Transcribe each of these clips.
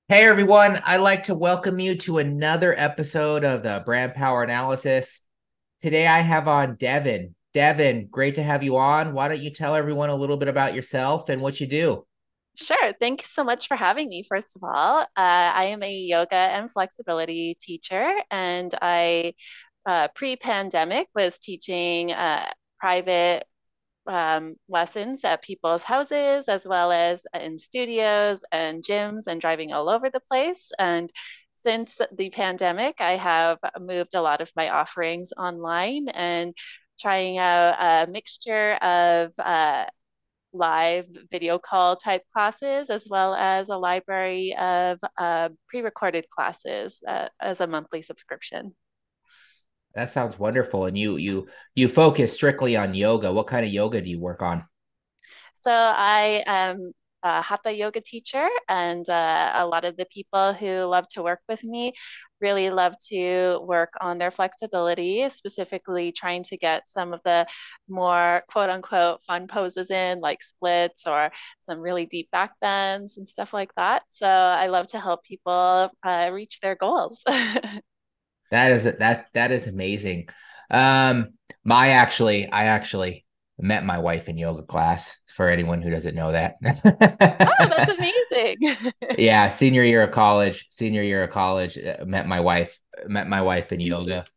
Hey everyone, I'd like to welcome you to another episode of the Brand Power Analysis. Today I have on Devin. Devin, great to have you on. Why don't you tell everyone a little bit about yourself and what you do? Sure. Thank you so much for having me, first of all. I am a yoga and flexibility teacher, and I, pre-pandemic, was teaching private lessons at people's houses, as well as in studios and gyms, and driving all over the place. And since the pandemic, I have moved a lot of my offerings online and trying out a mixture of live video call type classes, as well as a library of pre-recorded classes as a monthly subscription. That sounds wonderful. And you focus strictly on yoga. What kind of yoga do you work on? So I am a hatha yoga teacher, and a lot of the people who love to work with me really love to work on their flexibility, specifically trying to get some of the more quote unquote fun poses in, like splits or some really deep back bends and stuff like that. So I love to help people reach their goals. That is amazing. Um, I actually met my wife in yoga class for anyone who doesn't know that. Oh, that's amazing. Yeah, senior year of college, met my wife in yoga.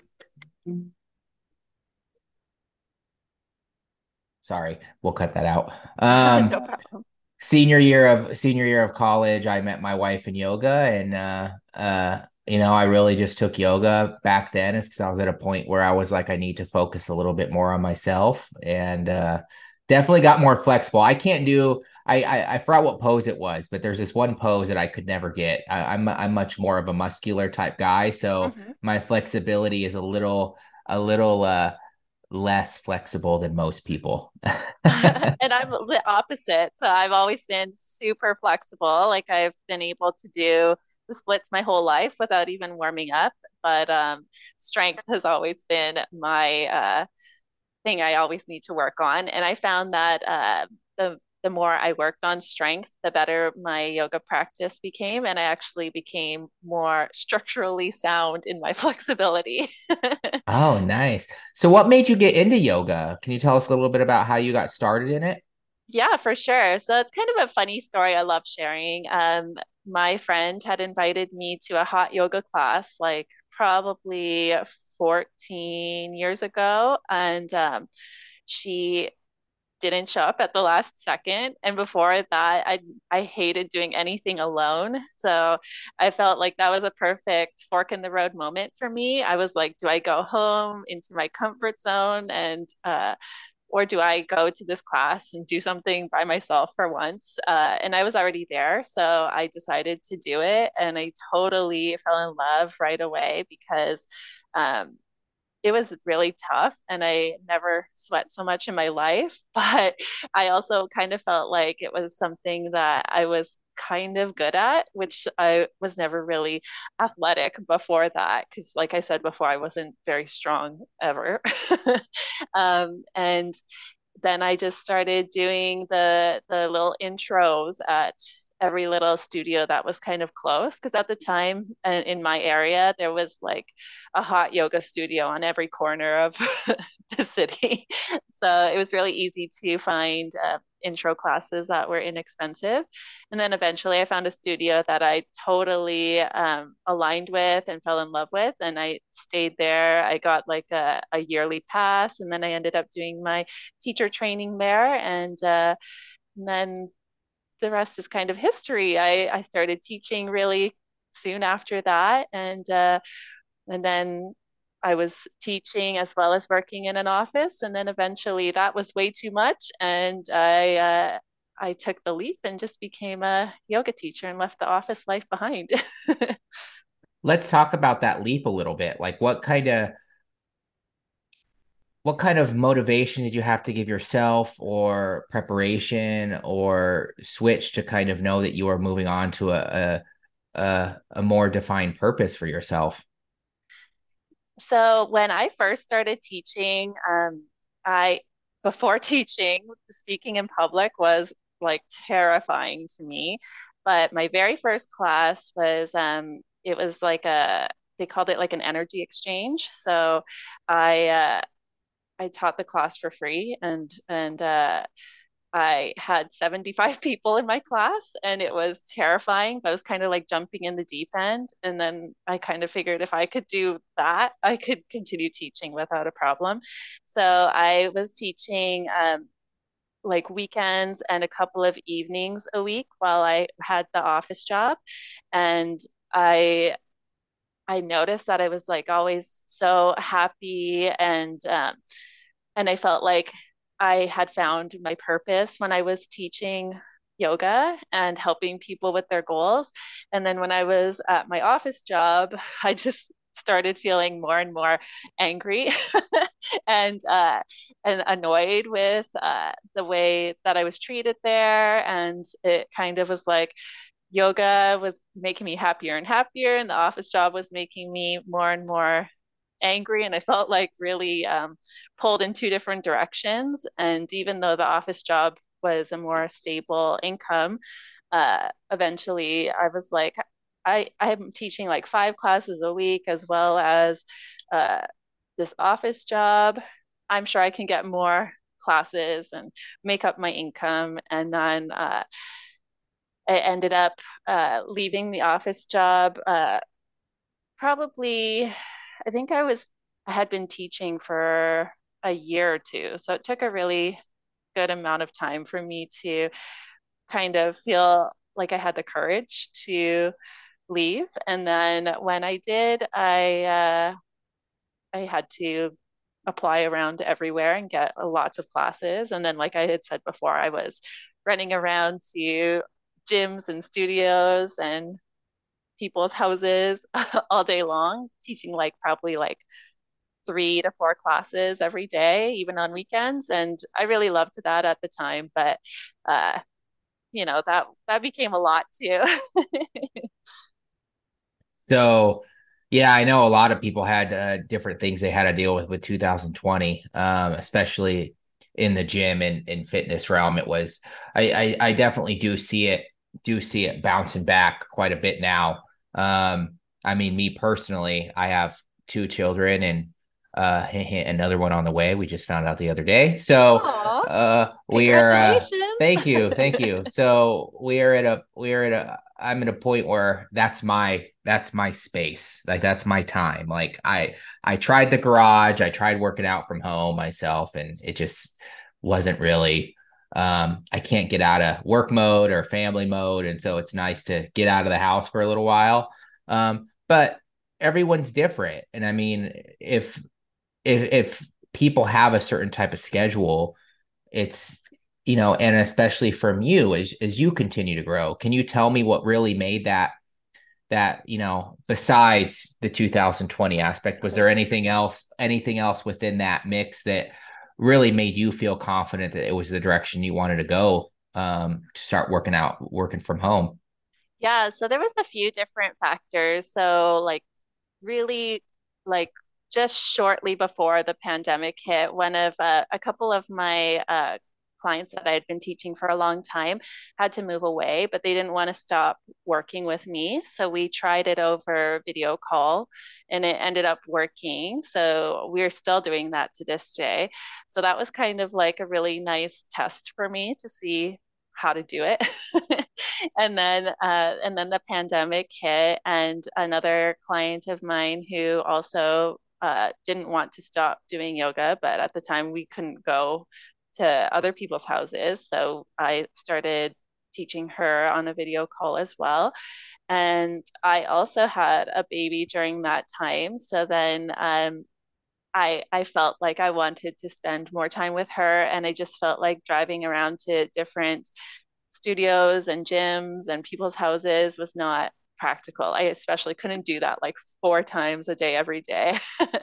Sorry, we'll cut that out. No problem. Senior year of college, I met my wife in yoga, and I really just took yoga back then is because I was at a point where I was like, I need to focus a little bit more on myself, and definitely got more flexible. I can't do. I forgot what pose it was, but there's this one pose that I could never get. I'm much more of a muscular type guy, so Mhm. my flexibility is a little less flexible than most people. And I'm the opposite. So I've always been super flexible. Like I've been able to do the splits my whole life without even warming up. But strength has always been my thing I always need to work on. And I found that the more I worked on strength, the better my yoga practice became, and I actually became more structurally sound in my flexibility. Oh, nice. So what made you get into yoga? Can you tell us a little bit about how you got started in it? Yeah, for sure. So it's kind of a funny story I love sharing. My friend had invited me to a hot yoga class like probably 14 years ago, and she didn't show up at the last second. And before that, I hated doing anything alone. So I felt like that was a perfect fork in the road moment for me. I was like, do I go home into my comfort zone and or do I go to this class and do something by myself for once? And I was already there, so I decided to do it, and I totally fell in love right away because um, it was really tough and I never sweat so much in my life. But I also kind of felt like it was something that I was kind of good at, which I was never really athletic before that. Because, like I said before, I wasn't very strong ever. And then I just started doing the little intros at every little studio that was kind of close because at the time in my area there was like a hot yoga studio on every corner of the city, so it was really easy to find intro classes that were inexpensive. And then eventually I found a studio that I totally aligned with and fell in love with, and I stayed there. I got like a yearly pass, and then I ended up doing my teacher training there. And then the rest is kind of history. I started teaching really soon after that. And then I was teaching as well as working in an office. And then eventually that was way too much. And I took the leap and just became a yoga teacher and left the office life behind. Let's talk about that leap a little bit. Like what kind of motivation did you have to give yourself or preparation or switch to kind of know that you are moving on to a more defined purpose for yourself? So when I first started teaching, I before teaching, speaking in public was like terrifying to me. But my very first class was it was like a they called it like an energy exchange. So I I taught the class for free, and I had 75 people in my class, and it was terrifying, but I was kind of like jumping in the deep end. And then I kind of figured if I could do that, I could continue teaching without a problem. So I was teaching like weekends and a couple of evenings a week while I had the office job. And I I noticed that I was like always so happy, and I felt like I had found my purpose when I was teaching yoga and helping people with their goals. And then when I was at my office job, I just started feeling more and more angry and and annoyed with the way that I was treated there. And it kind of was like yoga was making me happier and happier, and the office job was making me more and more angry. And I felt like really pulled in two different directions. And even though the office job was a more stable income, eventually I was like, I'm teaching like 5 classes a week as well as uh, this office job. I'm sure I can get more classes and make up my income. And then I ended up leaving the office job probably, I think I had been teaching for a year or two. So it took a really good amount of time for me to kind of feel like I had the courage to leave. And then when I did, I had to apply around everywhere and get lots of classes. And then, like I had said before, I was running around to gyms and studios and people's houses all day long, teaching like probably like 3 to 4 classes every day, even on weekends. And I really loved that at the time, but uh, that became a lot too. So, yeah, I know a lot of people had different things they had to deal with 2020, especially in the gym and fitness realm. It was, I definitely do see it bouncing back quite a bit now. I mean, me personally, I have 2 children and another one on the way. We just found out the other day. So, Oh, we're congratulations. thank you. So we're at a I'm at a point where that's my space. Like that's my time. Like I tried the garage, I tried working out from home myself, and it just wasn't really I can't get out of work mode or family mode. And so it's nice to get out of the house for a little while. But everyone's different. And I mean, if people have a certain type of schedule, it's and especially from you as you continue to grow, can you tell me what really made that besides the 2020 aspect, was there anything else within that mix that really made you feel confident that it was the direction you wanted to go, to start working from home? Yeah, so there was a few different factors. So like really like just shortly before the pandemic hit, a couple of my clients that I had been teaching for a long time had to move away, but they didn't want to stop working with me. So we tried it over video call and it ended up working. So we're still doing that to this day. So that was kind of like a really nice test for me to see how to do it. And then the pandemic hit, and another client of mine who also didn't want to stop doing yoga, but at the time we couldn't go to other people's houses, so I started teaching her on a video call as well. And I also had a baby during that time, so then I felt like I wanted to spend more time with her, and I just felt like driving around to different studios and gyms and people's houses was not practical. I especially couldn't do that like 4 times a day every day.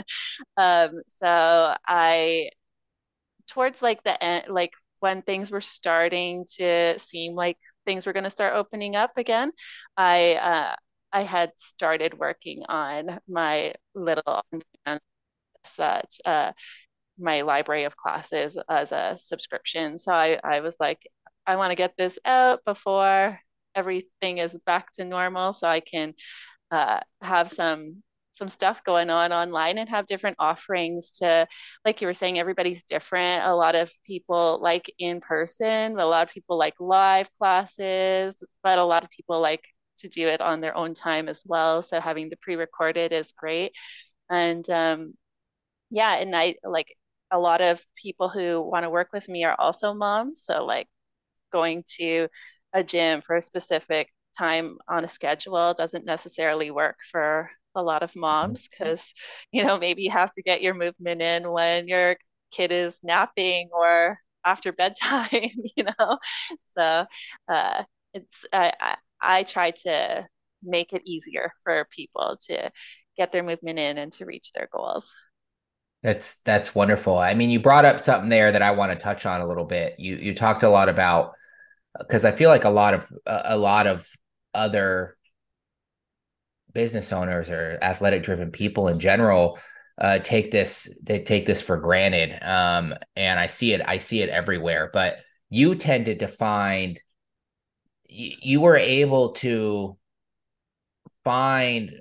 So I towards like the end, like when things were starting to seem like things were going to start opening up again, I had started working on my little that my library of classes as a subscription. So I was like, I want to get this out before everything is back to normal, so I can have some stuff going on online and have different offerings to, like you were saying, everybody's different. A lot of people like in person, but a lot of people like live classes, but a lot of people like to do it on their own time as well. So having the pre-recorded is great. And yeah, and I like a lot of people who want to work with me are also moms. So like going to a gym for a specific time on a schedule doesn't necessarily work for a lot of moms because, maybe you have to get your movement in when your kid is napping or after bedtime, you know? So uh, I try to make it easier for people to get their movement in and to reach their goals. That's wonderful. I mean, you brought up something there that I want to touch on a little bit. You talked a lot about, because I feel like a lot of other business owners or athletic driven people in general take this for granted. And I see it everywhere. But you tended to find you were able to find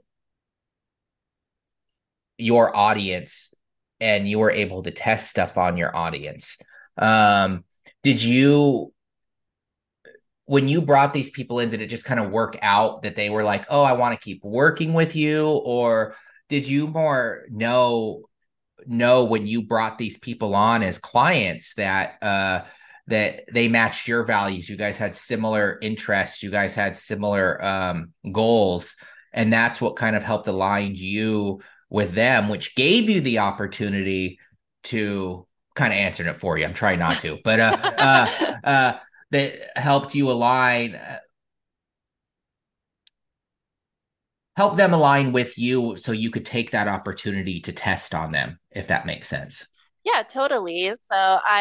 your audience and you were able to test stuff on your audience. Um, did you, when you brought these people in, did it just kind of work out that they were like, oh, I want to keep working with you? Or did you more know when you brought these people on as clients that they matched your values, you guys had similar interests, you guys had similar goals, and that's what kind of helped align you with them, which gave you the opportunity to kind of answer it for you. I'm trying not to, but that helped you align, help them align with you so you could take that opportunity to test on them, if that makes sense. Yeah, totally. So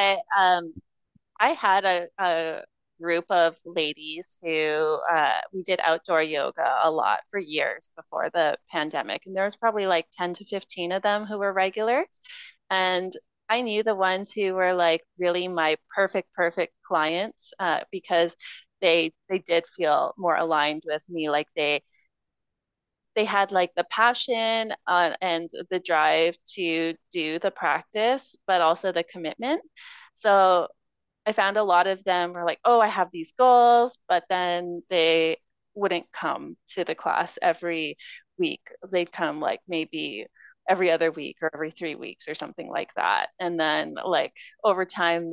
I had a group of ladies who we did outdoor yoga a lot for years before the pandemic. And there was probably like 10 to 15 of them who were regulars. And I knew the ones who were like really my perfect clients because they did feel more aligned with me. Like they had like the passion and the drive to do the practice, but also the commitment. So I found a lot of them were like, oh, I have these goals, but then they wouldn't come to the class every week. They'd come like maybe every other week or every 3 weeks or something like that. And then like over time,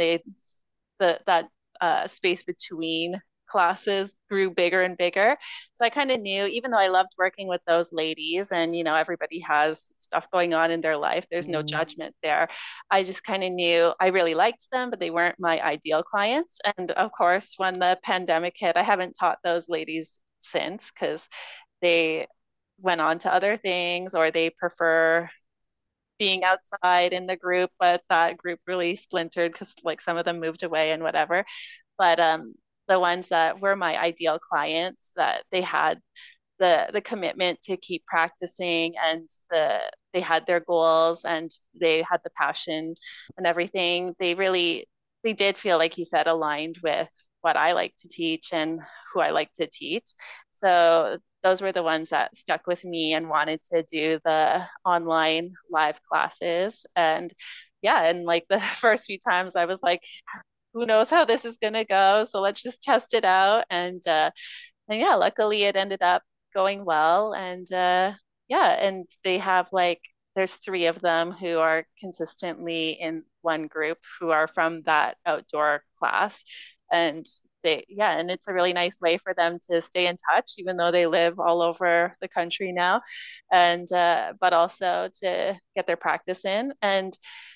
that space between classes grew bigger and bigger. So I kind of knew, even though I loved working with those ladies and, everybody has stuff going on in their life, there's no judgment there. I just kind of knew I really liked them, but they weren't my ideal clients. And of course, when the pandemic hit, I haven't taught those ladies since because they went on to other things or they prefer being outside in the group, but that group really splintered because like some of them moved away and whatever. But the ones that were my ideal clients that they had the commitment to keep practicing and they had their goals and they had the passion and everything. They did feel like you said aligned with what I like to teach and who I like to teach. So those were the ones that stuck with me and wanted to do the online live classes. And yeah, and like the first few times I was like, who knows how this is going to go? So let's just test it out. And yeah, luckily it ended up going well. And yeah, and they have like, there's three of them who are consistently in one group who are from that outdoor class. And yeah, and it's a really nice way for them to stay in touch, even though they live all over the country now. And, but also to get their practice in. And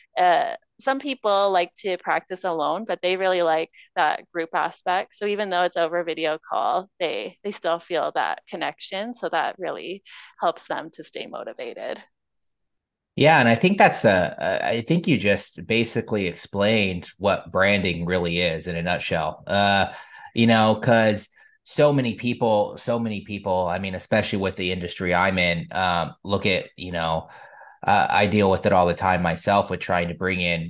some people like to practice alone, but they really like that group aspect. So even though it's over video call, they still feel that connection. So that really helps them to stay motivated. Yeah, and I think I think you just basically explained what branding really is in a nutshell. Because so many people, I mean, especially with the industry I'm in, look at, I deal with it all the time myself with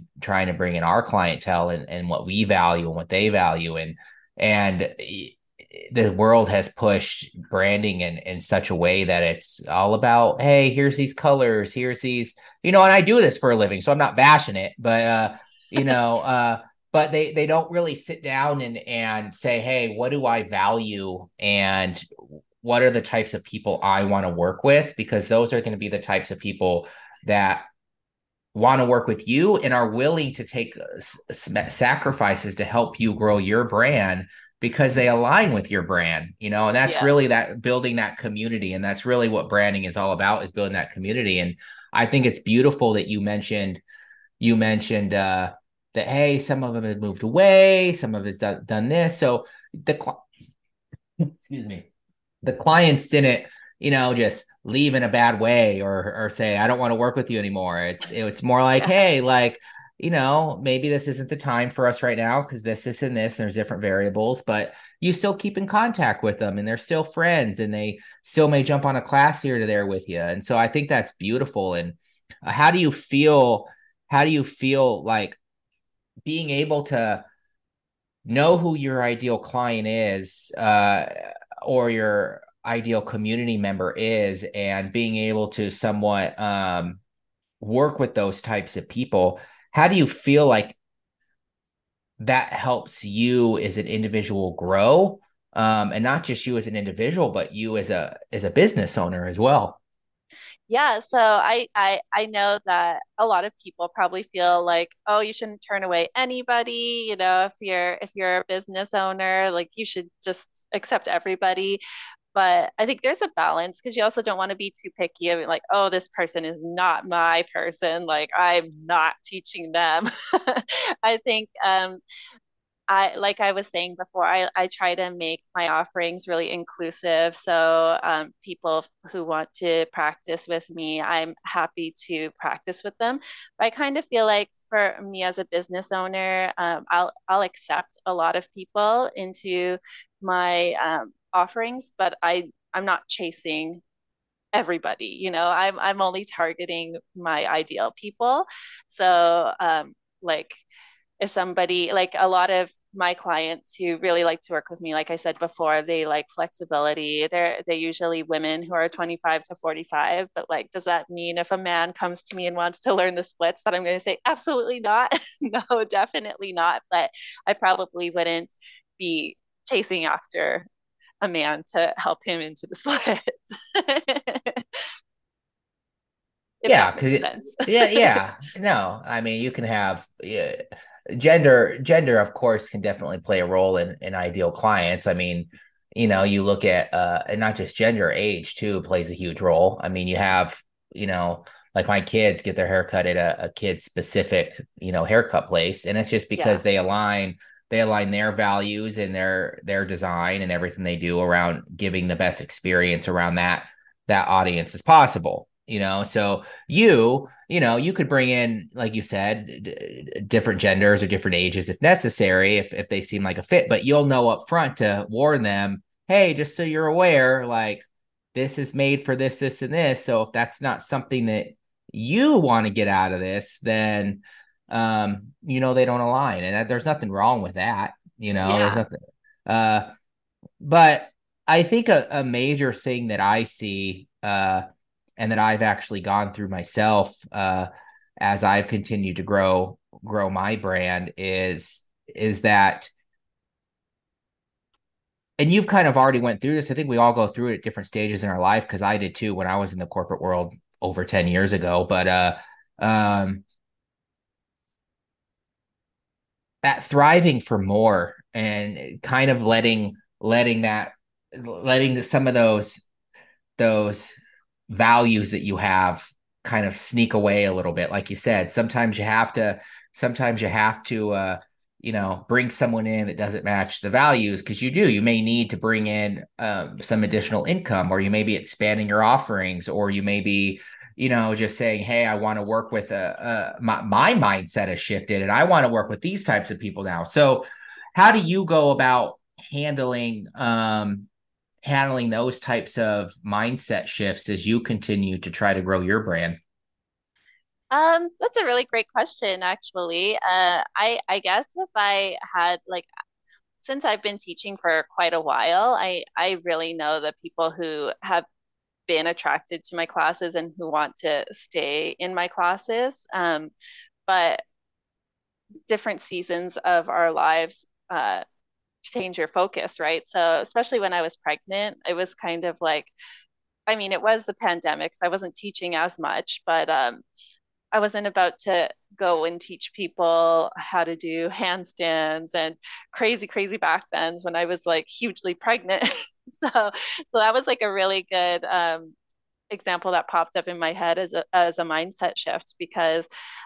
trying to bring in our clientele and what we value and what they value. And the world has pushed branding in such a way that it's all about, hey, here's these colors, here's these, and I do this for a living, so I'm not bashing it, but you know, but they don't really sit down and say, hey, what do I value and what are the types of people I want to work with? Because those are going to be the types of people that want to work with you and are willing to take sacrifices to help you grow your brand because they align with your brand, and that's really Yes. that building that community. And that's really what branding is all about, is building that community. And I think it's beautiful that you mentioned that, hey, some of them have moved away, some of it's done this. So the excuse me, the clients didn't, just leave in a bad way or say, I don't want to work with you anymore. It's more like, Yeah. hey, like, maybe this isn't the time for us right now because this and this, and there's different variables, but you still keep in contact with them and they're still friends and they still may jump on a class here to there with you. And so I think that's beautiful. And how do you feel? How do you feel like being able to know who your ideal client is, or your ideal community member is, and being able to somewhat work with those types of people? How do you feel like that helps you as an individual grow? And not just you as an individual, but you as a business owner as well. Yeah, so I know that a lot of people probably feel like, oh, you shouldn't turn away anybody, if you're a business owner, like you should just accept everybody. But I think there's a balance because you also don't want to be too picky. I mean, like, oh, this person is not my person. Like, I'm not teaching them. I think like I was saying before, I try to make my offerings really inclusive. So people who want to practice with me, I'm happy to practice with them. But I kind of feel like for me as a business owner, I'll accept a lot of people into my offerings, but I'm not chasing everybody. I'm only targeting my ideal people. So like if somebody, like a lot of my clients who really like to work with me, like I said before, they like flexibility. They're usually women who are 25 to 45. But like, does that mean if a man comes to me and wants to learn the splits that I'm going to say absolutely not? No, definitely not. But I probably wouldn't be chasing after a man to help him into the splits. If Yeah, that because makes sense. yeah. No, I mean, you can have, yeah, gender of course can definitely play a role in ideal clients. I mean, you look at and not just gender, age too plays a huge role. I mean, you have, you know, like my kids get their haircut at a kid specific, haircut place, and it's just because Yeah. they align their values and their design and everything they do around giving the best experience around that audience as possible. So you could bring in, like you said, different genders or different ages if necessary, if they seem like a fit, but you'll know up front to warn them, hey, just so you're aware, like this is made for this and this. So if that's not something that you want to get out of this, then they don't align. And there's nothing wrong with that. There's Yeah. nothing. Uh but I think a major thing that I see, and that I've actually gone through myself, as I've continued to grow my brand, is that, and you've kind of already went through this. I think we all go through it at different stages in our life, because I did too when I was in the corporate world over 10 years ago. But um, that thriving for more and kind of letting some of those values that you have kind of sneak away a little bit. Like you said, sometimes you have to bring someone in that doesn't match the values, because you may need to bring in some additional income, or you may be expanding your offerings, or you may be just saying, hey, I want to work with my mindset has shifted and I want to work with these types of people now. So how do you go about handling those types of mindset shifts as you continue to try to grow your brand? That's a really great question, actually. I guess if I had like since I've been teaching for quite a while, I really know the people who have been attracted to my classes and who want to stay in my classes. But different seasons of our lives change your focus, right? So, especially when I was pregnant, it was kind of like, I mean, it was the pandemic, so I wasn't teaching as much, but I wasn't about to go and teach people how to do handstands and crazy, crazy back bends when I was like hugely pregnant. So that was like a really good example that popped up in my head as a mindset shift because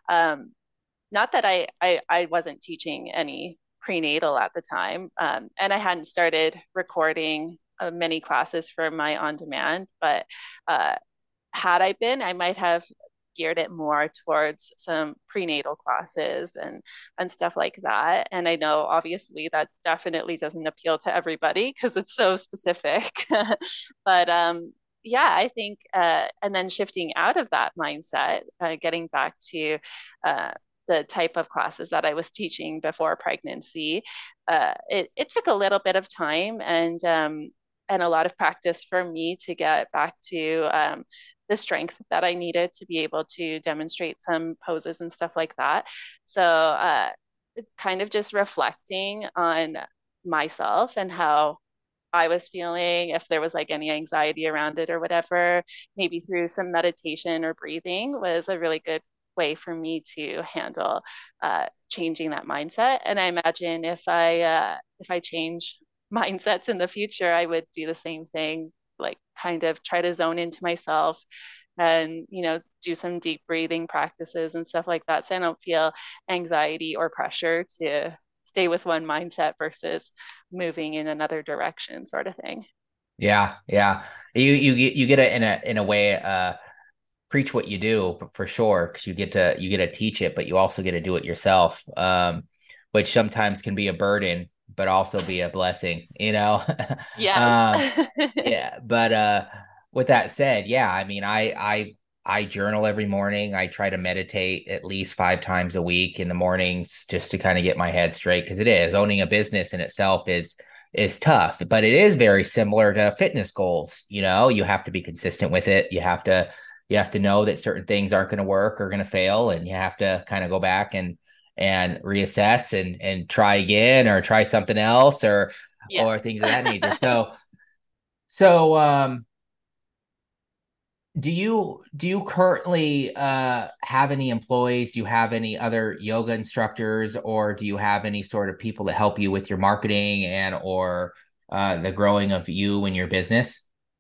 not that I wasn't teaching any prenatal at the time, and I hadn't started recording many classes for my on demand, but uh, had I been, I might have geared it more towards some prenatal classes and stuff like that. And I know obviously that definitely doesn't appeal to everybody because it's so specific. But yeah, I think and then shifting out of that mindset, getting back to uh, the type of classes that I was teaching before pregnancy, it took a little bit of time and a lot of practice for me to get back to the strength that I needed to be able to demonstrate some poses and stuff like that. So, kind of just reflecting on myself and how I was feeling, if there was like any anxiety around it or whatever, maybe through some meditation or breathing was a really good way for me to handle changing that mindset. And I imagine if I change mindsets in the future, I would do the same thing, like kind of try to zone into myself and do some deep breathing practices and stuff like that, so I don't feel anxiety or pressure to stay with one mindset versus moving in another direction, sort of thing. Yeah, yeah. You get it in a way, preach what you do for sure, because you get to teach it, but you also get to do it yourself, which sometimes can be a burden, but also be a blessing, you know. Yes. um, yeah, but with that said, yeah, I mean, I journal every morning. I try to meditate at least 5 times a week in the mornings just to kind of get my head straight, because it is owning a business in itself is tough, but it is very similar to fitness goals. You know, you have to be consistent with it. You have to know that certain things aren't going to work or going to fail, and you have to kind of go back and reassess and try again or try something else or Yes. things of that nature. So do you currently have any employees? Do you have any other yoga instructors, or do you have any sort of people that help you with your marketing and or the growing of you and your business?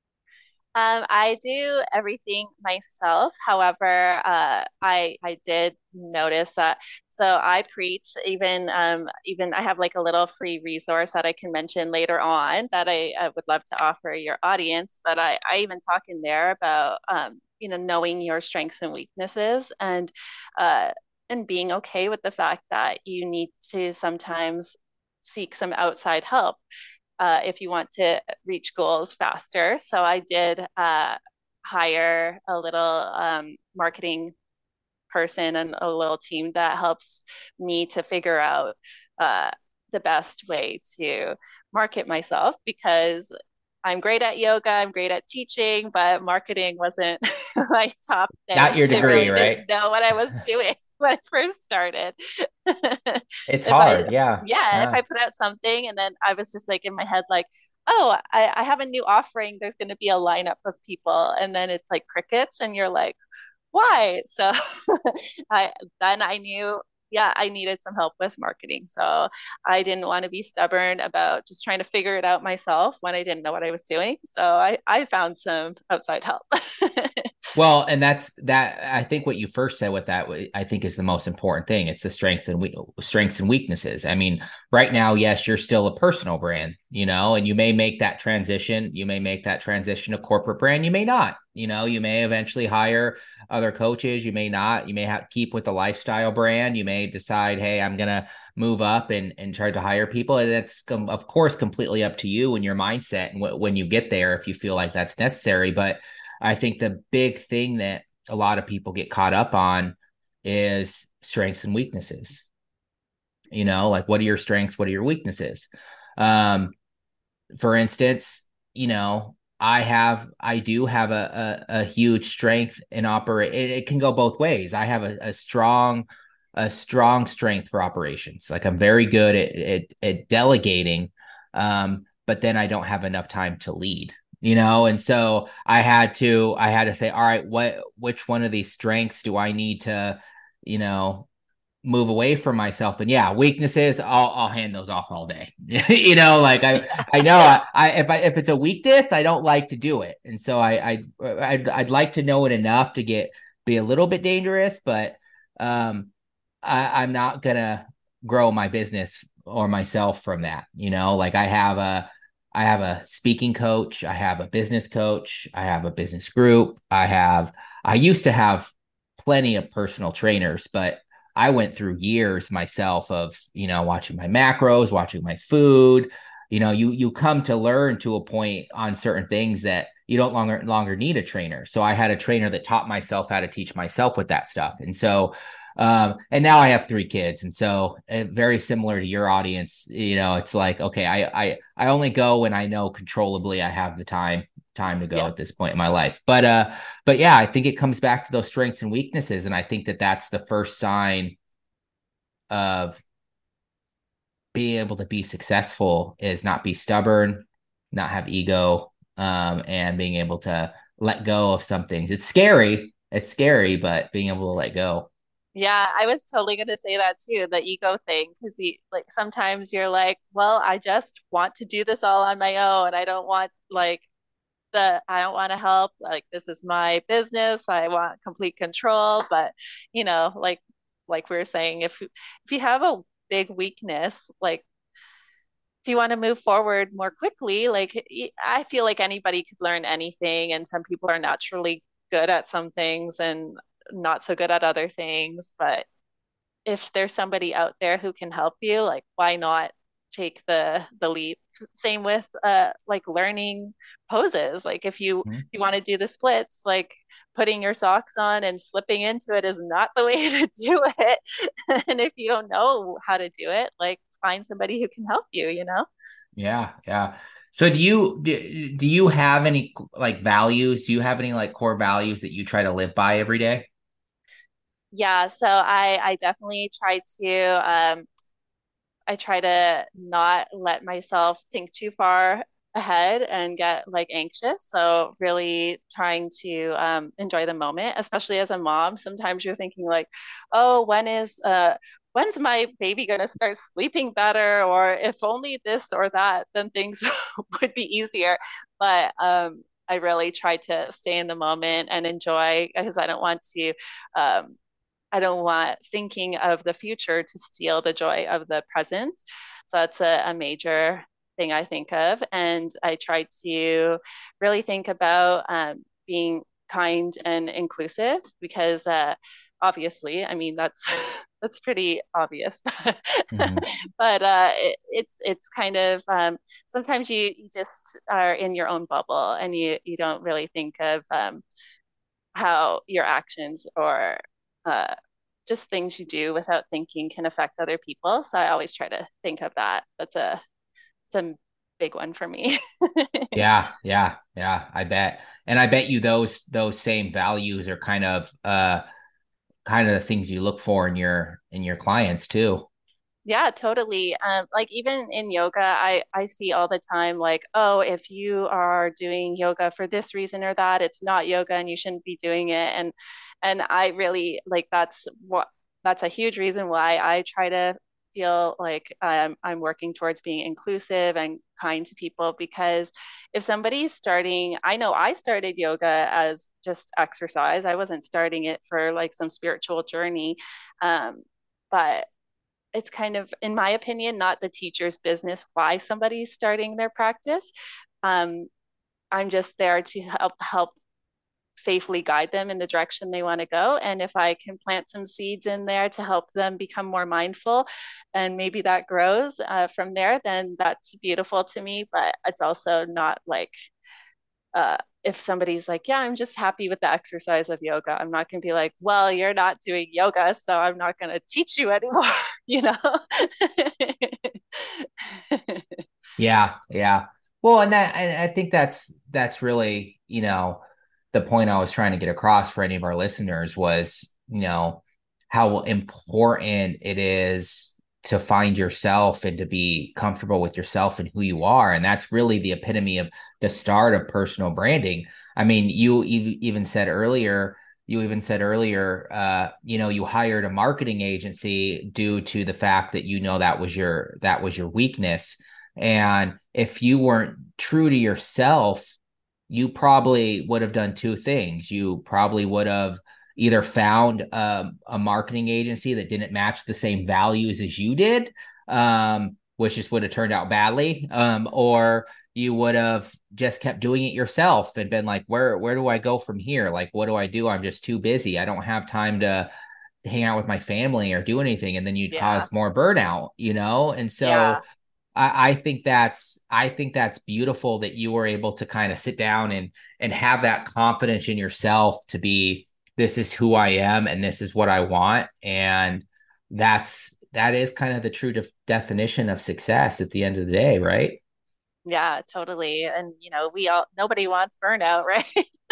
I do everything myself. However, I did notice that. So I preach. Even I have like a little free resource that I can mention later on that I would love to offer your audience. But I even talk in there about knowing your strengths and weaknesses uh, and being okay with the fact that you need to sometimes seek some outside help if you want to reach goals faster. So I did hire a little marketing person and a little team that helps me to figure out uh, the best way to market myself because I'm great at yoga, I'm great at teaching, but marketing wasn't my top Not thing. your I degree, really right? didn't know what I was doing when I first started. It's if I hard. Yeah. Yeah, if Yeah. I put out something and then I was just like in my head like, oh, I have a new offering, there's going to be a lineup of people, and then it's like crickets and you're like, why? So I then I knew, yeah, I needed some help with marketing. So I didn't want to be stubborn about just trying to figure it out myself when I didn't know what I was doing. So I found some outside help. Well, and that's that. I think what you first said with that, I think is the most important thing. It's the strengths and weaknesses. I mean, right now, yes, you're still a personal brand, you know, and you may make that transition. You may make that transition to corporate brand. You may not. You know, you may eventually hire other coaches. You may not. You may have keep with the lifestyle brand. You may decide, hey, I'm gonna move up and try to hire people. And that's of course completely up to you and your mindset and when you get there, if you feel like that's necessary. But I think the big thing that a lot of people get caught up on is strengths and weaknesses. You know, like what are your strengths? What are your weaknesses? Um, for instance, I do have a huge strength in operate. It can go both ways. I have a strong strength for operations. Like I'm very good at delegating, but then I don't have enough time to lead. And so I had to say, all right, which one of these strengths do I need to, you know, move away from myself. And yeah, weaknesses, I'll hand those off all day. Like I know if it's a weakness, I don't like to do it. And so I'd like to know it enough to be a little bit dangerous, but um I'm not gonna grow my business or myself from that. Like I have a speaking coach, I have a business coach, I have a business group, I used to have plenty of personal trainers, but I went through years myself of, watching my macros, watching my food. You come to learn to a point on certain things that you don't longer need a trainer. So I had a trainer that taught myself how to teach myself with that stuff. And so and now I have 3 kids. And so very similar to your audience, it's like, okay, I only go when I know controllably I have the time to go at this Yes. point in my life. But yeah, I think it comes back to those strengths and weaknesses. And I think that that's the first sign of being able to be successful is not be stubborn, not have ego, and being able to let go of some things. It's scary, but being able to let go. Yeah, I was totally going to say that too, the ego thing, because you like sometimes you're like, well, I just want to do this all on my own. I don't want I don't want to help. Like this is my business. I want complete control. But like we were saying, if you have a big weakness, like if you want to move forward more quickly, I feel like anybody could learn anything, and some people are naturally good at some things and not so good at other things. But if there's somebody out there who can help you, like why not take the leap? Same with like learning poses. Like if you want to do the splits, like putting your socks on and slipping into it is not the way to do it. And if you don't know how to do it, like find somebody who can help you, you know? Yeah, yeah. So do you have any like values? Do you have any like core values that you try to live by every day? Yeah, so I definitely I try to not let myself think too far ahead and get like anxious. So really trying to enjoy the moment, especially as a mom. Sometimes you're thinking like, oh, when's my baby gonna start sleeping better? Or if only this or that, then things would be easier. But I really try to stay in the moment and enjoy because um, I don't want thinking of the future to steal the joy of the present. So that's a major thing I think of. And I try to really think about being kind and inclusive because obviously, I mean, that's that's pretty obvious. Mhm. But it's kind of sometimes you just are in your own bubble and you don't really think of how your actions or uh, just things you do without thinking can affect other people. So I always try to think of that. It's a big one for me. Yeah, yeah, yeah, I bet. And I bet you those same values are kind of the things you look for in your clients too. Yeah, totally. Like even in yoga, I see all the time like, oh, if you are doing yoga for this reason or that, it's not yoga and you shouldn't be doing it. And I really like that's a huge reason why I try to feel like I'm working towards being inclusive and kind to people because if somebody's starting, I know I started yoga as just exercise. I wasn't starting it for like some spiritual journey. But it's kind of, in my opinion, not the teacher's business why somebody's starting their practice. Um, I'm just there to help safely guide them in the direction they want to go. And if I can plant some seeds in there to help them become more mindful, and maybe that grows from there, then that's beautiful to me. But it's also not like if somebody's like, yeah, I'm just happy with the exercise of yoga, I'm not going to be like, well, you're not doing yoga, so I'm not going to teach you anymore, you know? Yeah, yeah. Well, and I think that's really, the point I was trying to get across for any of our listeners was, how important it is to find yourself and to be comfortable with yourself and who you are. And that's really the epitome of the start of personal branding. I mean, you even said earlier, you hired a marketing agency due to the fact that that was your weakness. And if you weren't true to yourself, you probably would have done two things. You probably would have either found a marketing agency that didn't match the same values as you did, which just would have turned out badly, or you would have just kept doing it yourself and been like, where do I go from here? Like, what do I do? I'm just too busy. I don't have time to hang out with my family or do anything. And then you'd Yeah. cause more burnout. And so Yeah. I think that's beautiful that you were able to kind of sit down and have that confidence in yourself to be, this is who I am and this is what I want. And that is kind of the true definition of success at the end of the day, right? Yeah, totally. And nobody wants burnout, right?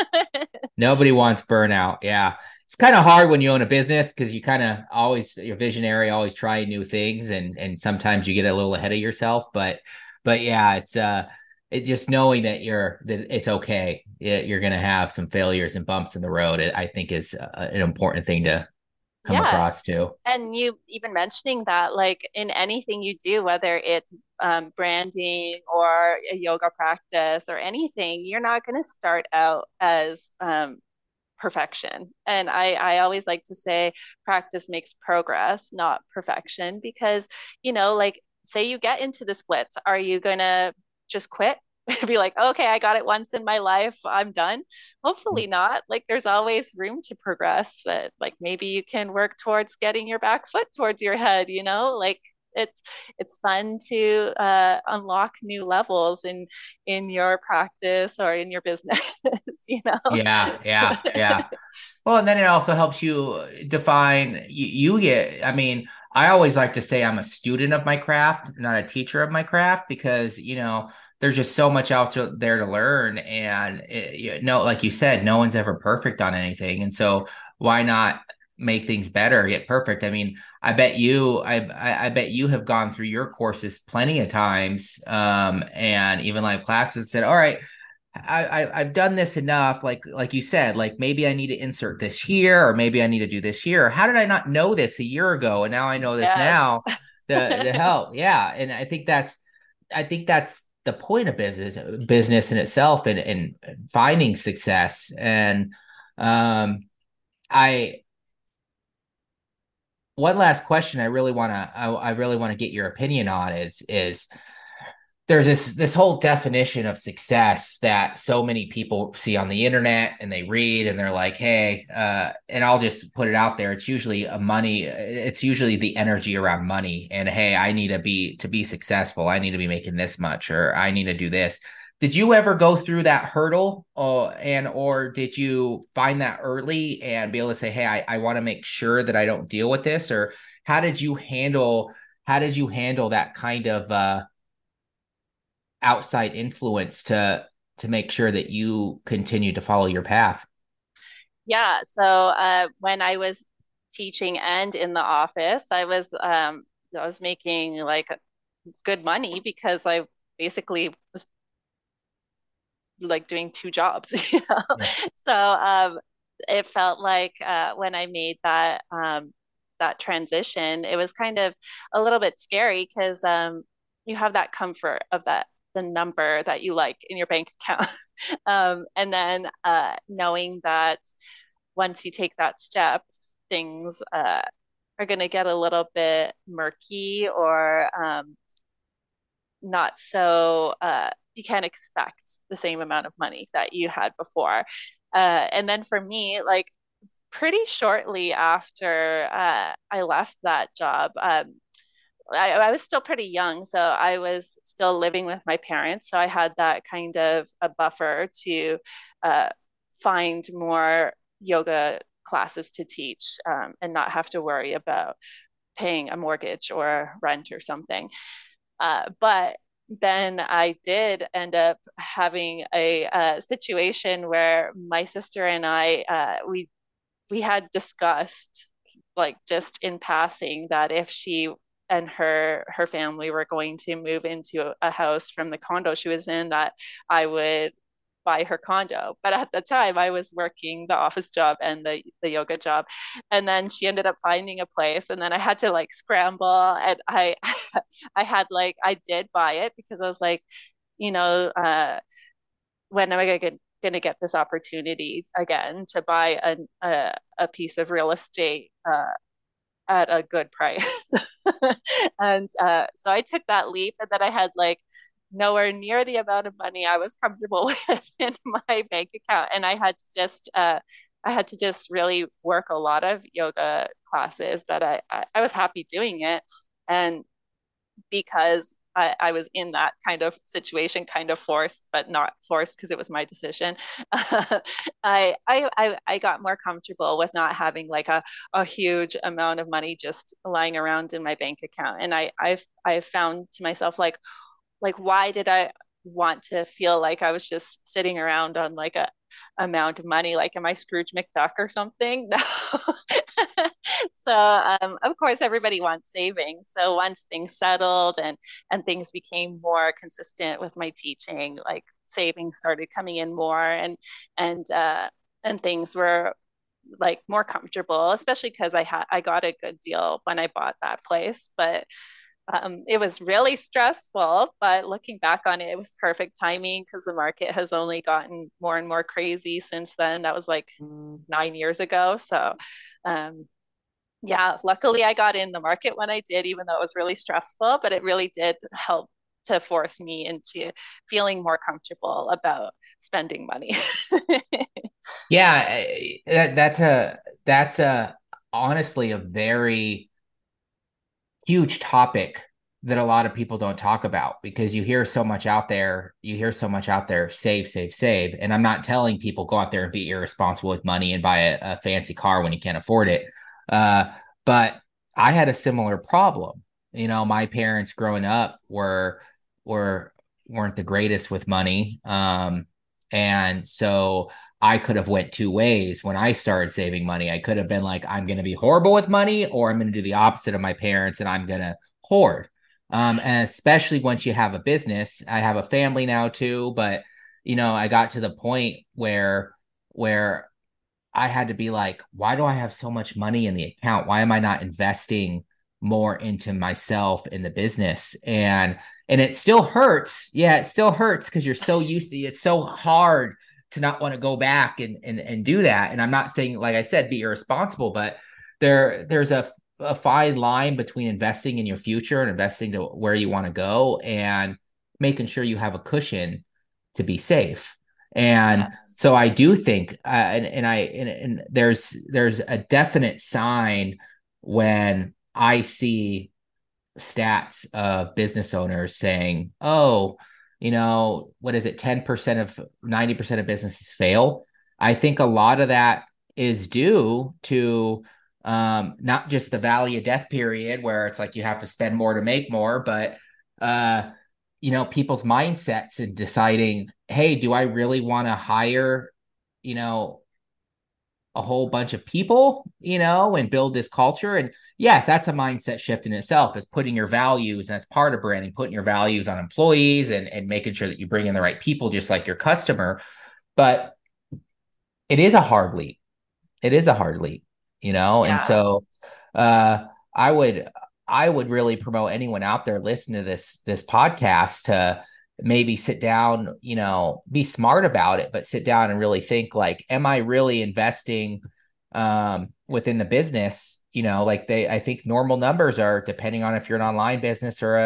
Nobody wants burnout. Yeah. It's kind of hard when you own a business because you kind of always, you're visionary, always trying new things, and sometimes you get a little ahead of yourself. But yeah, it just knowing that it's okay. You're gonna have some failures and bumps in the road, I think is an important thing to come Yeah. across too. And you even mentioning that, like in anything you do, whether it's branding or a yoga practice or anything, you're not going to start out as perfection. And I always like to say practice makes progress, not perfection, because, like say you get into the splits, are you going to just quit? Be like, okay, I got it once in my life, I'm done. Hopefully not. Like there's always room to progress, that like maybe you can work towards getting your back foot towards your head, like it's it's fun to unlock new levels in your practice or in your business, you know. Yeah, yeah, yeah. Well, and then it also helps you define I mean, I always like to say I'm a student of my craft, not a teacher of my craft, because, there's just so much out there to learn. And, like you said, no one's ever perfect on anything. And so why not make things better, get perfect? I mean, I bet you have gone through your courses plenty of times, and even like classes said, all right, I've done this enough, like you said, like maybe I need to insert this here, or maybe I need to do this here. Or how did I not know this a year ago, and now I know this Yes. now to help? Yeah, and I think that's the point of business in itself, and finding success. And um, I one last question I really want to get your opinion on is there's this whole definition of success that so many people see on the internet and they read and they're like, hey, and I'll just put it out there, it's usually the energy around money, and hey, I need to be successful, I need to be making this much, or I need to do this. Did you ever go through that hurdle, or did you find that early and be able to say, hey, I want to make sure that I don't deal with this? Or how did you handle that kind of outside influence to make sure that you continue to follow your path? Yeah. So when I was teaching and in the office, I was making like good money because I basically was like doing two jobs, you know. Yeah. So it felt like when I made that transition, it was kind of a little bit scary because you have that comfort of the number that you like in your bank account, and then knowing that once you take that step, things are going to get a little bit murky or not so you can't expect the same amount of money that you had before. And then for me, like pretty shortly after I left that job, I was still pretty young, so I was still living with my parents. So I had that kind of a buffer to uh, find more yoga classes to teach and not have to worry about paying a mortgage or rent or something. But then I did end up having a situation where my sister and I we had discussed like just in passing that if she and her family were going to move into a house from the condo she was in, that I would buy her condo. But at the time I was working the office job and the yoga job. And then she ended up finding a place and then I had to like scramble and I had like I did buy it because I was like, you know, when am I going to get this opportunity again to buy a piece of real estate at a good price? And so I took that leap, and then I had like nowhere near the amount of money I was comfortable with in my bank account, and I had to just really work a lot of yoga classes, but I was happy doing it, and because I was in that kind of situation, kind of forced, but not forced because it was my decision. I got more comfortable with not having like a huge amount of money just lying around in my bank account. And I've found to myself like why did I want to feel like I was just sitting around on like a amount of money? Like, am I Scrooge McDuck or something? No. So, of course, everybody wants savings. So once things settled and things became more consistent with my teaching, like savings started coming in more, and and things were like more comfortable, especially because I got a good deal when I bought that place. But it was really stressful, but looking back on it, it was perfect timing because the market has only gotten more and more crazy since then. That was like 9 years ago. So, um, yeah, luckily I got in the market when I did, even though it was really stressful, but it really did help to force me into feeling more comfortable about spending money. Yeah, that's a honestly a very huge topic that a lot of people don't talk about because you hear so much out there. You hear so much out there, save, save, save. And I'm not telling people go out there and be irresponsible with money and buy a fancy car when you can't afford it. Uh, but I had a similar problem. You know, my parents growing up were weren't the greatest with money. And so I could have went two ways when I started saving money. I could have been like, I'm going to be horrible with money, or I'm going to do the opposite of my parents and I'm going to hoard. And especially once you have a business, I have a family now too, but you know, I got to the point where I had to be like, why do I have so much money in the account? Why am I not investing more into myself in the business? And it still hurts. Yeah, it still hurts because you're so used to it. It's so hard to not want to go back and do that. And I'm not saying, like I said, be irresponsible, but there's a fine line between investing in your future and investing to where you want to go and making sure you have a cushion to be safe. And Yes. so I do think, and there's a definite sign when I see stats of business owners saying, "Oh, you know, what is it? 10% of 90% of businesses fail." I think a lot of that is due to not just the valley of death period where it's like you have to spend more to make more, but uh, you know, people's mindsets and deciding, hey, do I really want to hire, you know, a whole bunch of people, you know, and build this culture? And yes, that's a mindset shift in itself, is putting your values, and that's part of branding, putting your values on employees and making sure that you bring in the right people, just like your customer. But it is a hard leap. It is a hard leap, you know? And Yeah. so uh I would I would really promote anyone out there listening to this podcast to maybe sit down, you know, be smart about it, but sit down and really think like, am I really investing within the business? You know, like I think normal numbers are, depending on if you're an online business or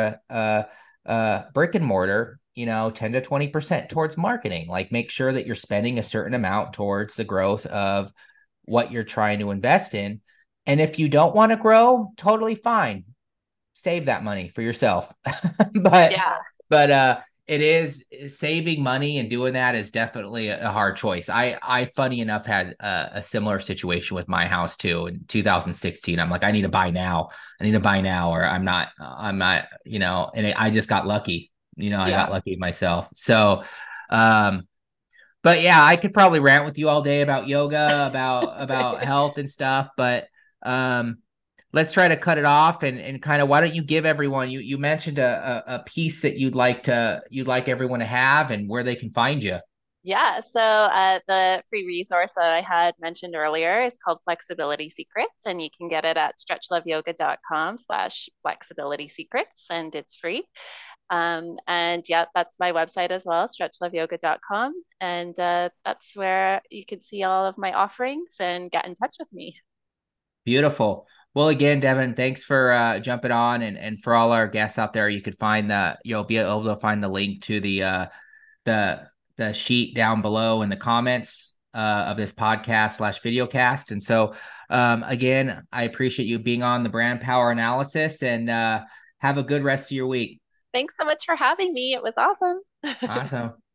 a brick and mortar, you know, 10 to 20% towards marketing. Like make sure that you're spending a certain amount towards the growth of what you're trying to invest in. And if you don't want to grow, totally fine. save that money for yourself. but Yeah. but it is saving money and doing that is definitely a hard choice. I funny enough had a similar situation with my house too in 2016. I'm like, I need to buy now. I need to buy now, or I'm not, and I just got lucky. I got Yeah. lucky myself. So, um, but yeah, I could probably rant with you all day about yoga, about health and stuff, but um let's try to cut it off and kind of why don't you give everyone you mentioned a piece that you'd like everyone to have and where they can find you. Yeah, so the free resource that I had mentioned earlier is called Flexibility Secrets, and you can get it at stretchloveyoga.com/flexibility secrets, and it's free. And yeah, that's my website as well, stretchloveyoga.com. And that's where you can see all of my offerings and get in touch with me. Beautiful. Well, again, Devin, thanks for jumping on and for all our guests out there, you could find you'll be able to find the link to the the sheet down below in the comments of this podcast/videocast. And so, again, I appreciate you being on the Brand Power Analysis, and have a good rest of your week. Thanks so much for having me. It was awesome. Awesome.